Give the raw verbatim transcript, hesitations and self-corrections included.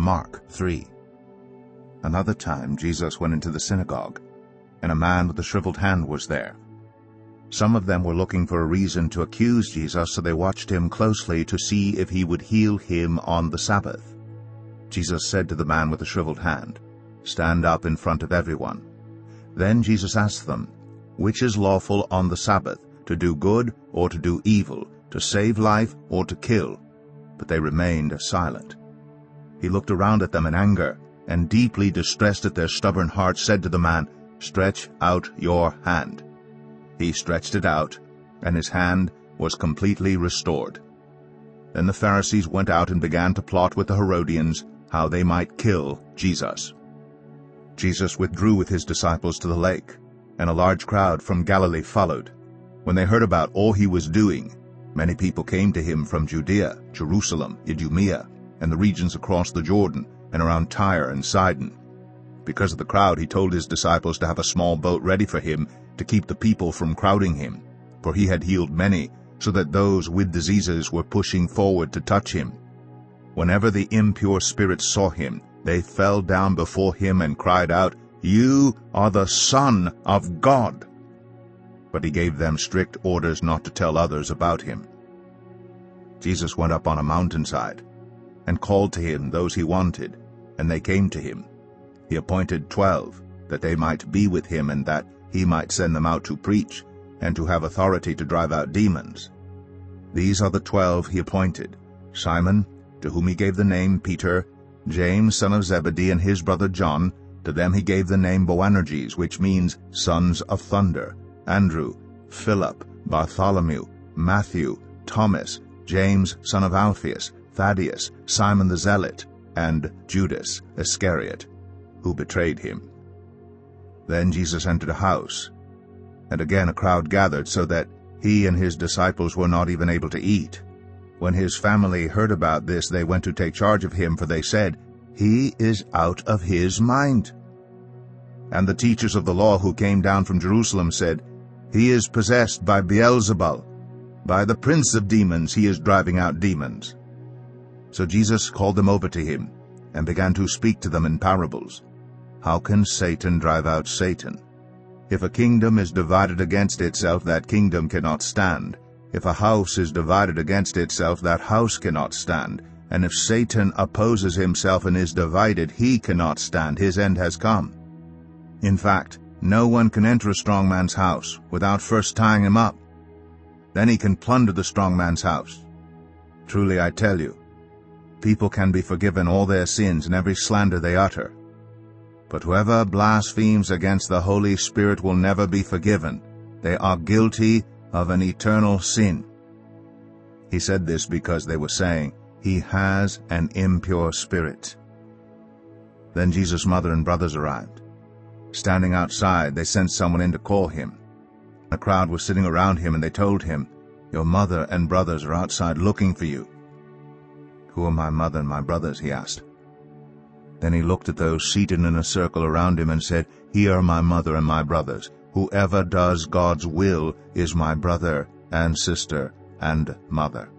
Mark three. Another time Jesus went into the synagogue, and a man with a shriveled hand was there. Some of them were looking for a reason to accuse Jesus, so they watched him closely to see if he would heal him on the Sabbath. Jesus said to the man with the shriveled hand, "Stand up in front of everyone." Then Jesus asked them, "Which is lawful on the Sabbath, to do good or to do evil, to save life or to kill?" But they remained silent. He looked around at them in anger, and deeply distressed at their stubborn hearts, said to the man, "Stretch out your hand." He stretched it out, and his hand was completely restored. Then the Pharisees went out and began to plot with the Herodians how they might kill Jesus. Jesus withdrew with his disciples to the lake, and a large crowd from Galilee followed. When they heard about all he was doing, many people came to him from Judea, Jerusalem, Idumea, and the regions across the Jordan, and around Tyre and Sidon. Because of the crowd, he told his disciples to have a small boat ready for him to keep the people from crowding him, for he had healed many, so that those with diseases were pushing forward to touch him. Whenever the impure spirits saw him, they fell down before him and cried out, "You are the Son of God." But he gave them strict orders not to tell others about him. Jesus went up on a mountainside and called to him those he wanted, and they came to him. He appointed twelve, that they might be with him and that he might send them out to preach and to have authority to drive out demons. These are the twelve he appointed: Simon, to whom he gave the name Peter, James son of Zebedee and his brother John, to them he gave the name Boanerges, which means sons of thunder, Andrew, Philip, Bartholomew, Matthew, Thomas, James son of Alphaeus, Thaddeus, Simon the Zealot, and Judas Iscariot, who betrayed him. Then Jesus entered a house, and again a crowd gathered, so that he and his disciples were not even able to eat. When his family heard about this, they went to take charge of him, for they said, "He is out of his mind." And the teachers of the law who came down from Jerusalem said, "He is possessed by Beelzebul. By the prince of demons he is driving out demons." So Jesus called them over to him, and began to speak to them in parables. "How can Satan drive out Satan? If a kingdom is divided against itself, that kingdom cannot stand. If a house is divided against itself, that house cannot stand. And if Satan opposes himself and is divided, he cannot stand. His end has come. In fact, no one can enter a strong man's house without first tying him up. Then he can plunder the strong man's house. Truly I tell you, people can be forgiven all their sins and every slander they utter. But whoever blasphemes against the Holy Spirit will never be forgiven. They are guilty of an eternal sin." He said this because they were saying, "He has an impure spirit." Then Jesus' mother and brothers arrived. Standing outside, they sent someone in to call him. A crowd was sitting around him, and they told him, "Your mother and brothers are outside looking for you." "Who are my mother and my brothers?" he asked. Then he looked at those seated in a circle around him and said, "Here are my mother and my brothers. Whoever does God's will is my brother and sister and mother."